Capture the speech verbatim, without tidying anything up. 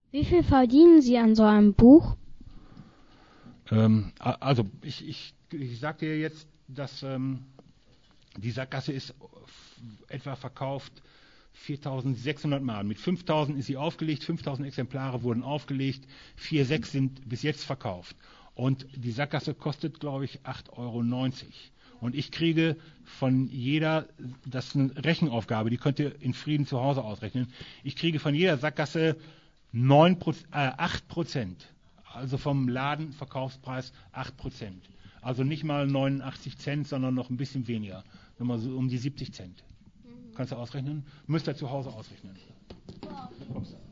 Wie viel verdienen Sie an so einem Buch? Ähm, also ich, ich, ich sag dir jetzt, dass ähm, die Sackgasse ist etwa verkauft viertausendsechshundert Mal. Mit fünftausend ist sie aufgelegt, fünftausend Exemplare wurden aufgelegt, vier Komma sechs sind bis jetzt verkauft. Und die Sackgasse kostet, glaube ich, acht Euro neunzig. Und ich kriege von jeder, das ist eine Rechenaufgabe, die könnt ihr in Frieden zu Hause ausrechnen, ich kriege von jeder Sackgasse neun, äh, acht Prozent. Also vom Ladenverkaufspreis acht Prozent. Also nicht mal neunundachtzig Cent, sondern noch ein bisschen weniger. Nochmal so um die siebzig Cent. Mhm. Kannst du ausrechnen? Müsst ihr zu Hause ausrechnen. Ja.